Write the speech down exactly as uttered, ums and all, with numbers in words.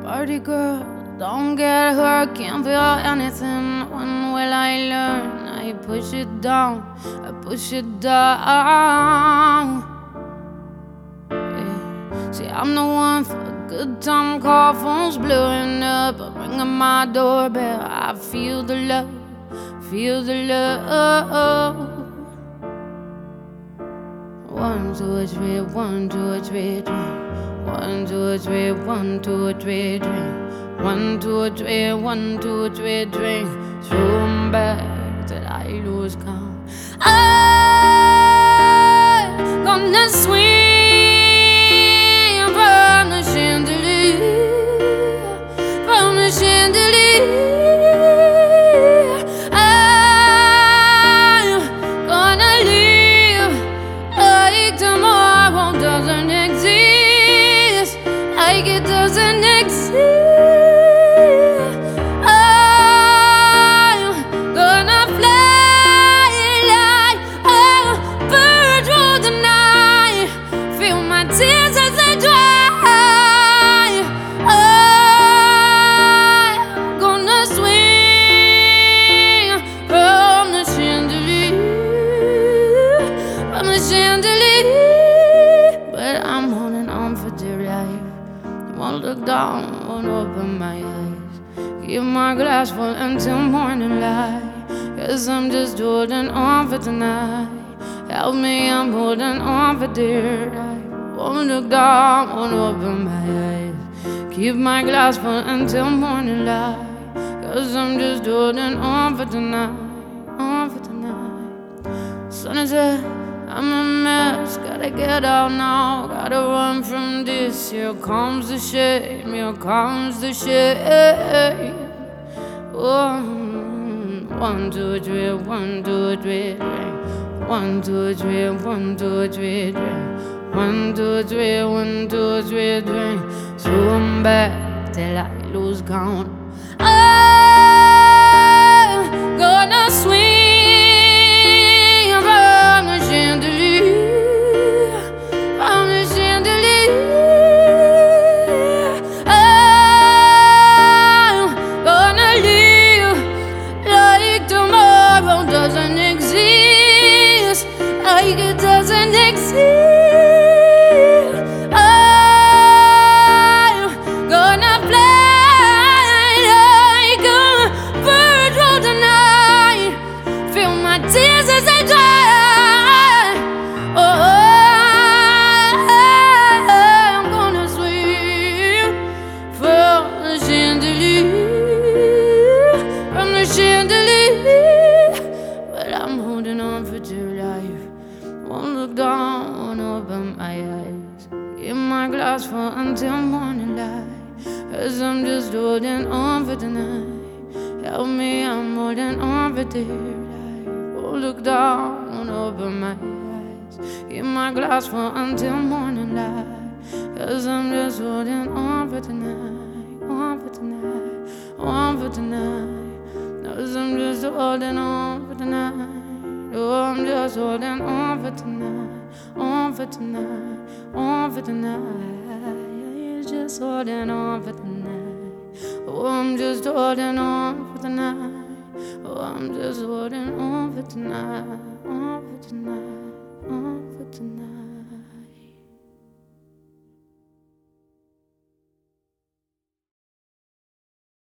Party girl, don't get hurt, can't feel anything. When will I learn? I push it down, I push it down. Yeah. See, I'm the one for a good time call, phone's blowing up, I'm ringing my doorbell. I feel the love, feel the love. One, two, three, one, two, three, drink. One, two, three, one, two, three, drink. One, two, three, one, two, three, drink. Throw 'em back till I lose count. I'm gonna swing from the chandelier, from the chandelier. I'm gonna live like tomorrow doesn't exist, like it doesn't exist. I'm gonna fly like a bird through the night, feel my tears as they dry. I'm gonna swing from the chandelier, from the chandelier. But I'm holding on for dear life. Won't look down, won't open my eyes. Keep my glass full until morning light. Cause I'm just holding on for tonight. Help me, I'm holding on for dear life. Won't look down, won't open my eyes. Keep my glass full until morning light. Cause I'm just holding on for tonight, on for tonight. Sun is up, I'm a mess, gotta get out now, gotta run from this. Here comes the shame, here comes the shame. Oh, one, two, three, one, two, three, drink. One, two, three, one, two, three, drink. One, two, three, one, two, three, drink. Throw 'em back till I lose count. I'm gonna swing from the chandelier, from the chandelier. I'm gonna live like tomorrow doesn't exist, like it doesn't exist. I'm gonna fly like a bird through the night, feel my tears as they dry. Oh, I'm gonna swing from the chandelier, from the chandelier. But I'm holding on for dear life. Won't look down, won't open my eyes. Keep my glass full until morning light. Cause I'm just holding on for tonight. Help me, I'm holding on for dear life. Won't look down, won't open my eyes. Keep my glass full until morning light. Cause I'm just holding on for tonight, on for tonight, on for tonight. Cause I'm just holding on for tonight. Oh, I'm just holding on for tonight, on for tonight, on for tonight. Yeah, just holding on for tonight. Oh, I'm just holding on for tonight. Oh, I'm just holding on for tonight, on for tonight, on for tonight.